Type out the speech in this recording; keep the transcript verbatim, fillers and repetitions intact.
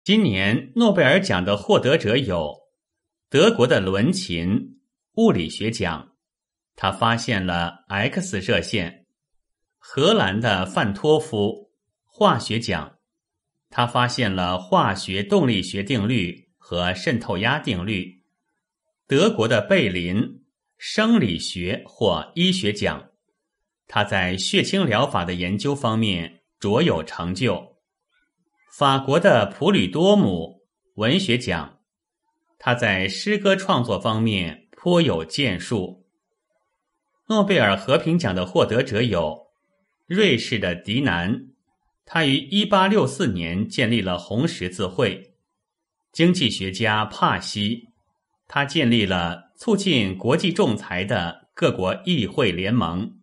今年诺贝尔奖的获得者有德国的伦琴，物理学奖，他发现了 X 射线；荷兰的范托夫，化学奖，他发现了化学动力学定律和渗透压定律；德国的贝林，生理学或医学奖，他在血清疗法的研究方面卓有成就；法国的普吕多姆，文学奖，他在诗歌创作方面颇有建树。诺贝尔和平奖的获得者有瑞士的迪南，他于一八六四年建立了红十字会；经济学家帕西，他建立了促进国际仲裁的各国议会联盟。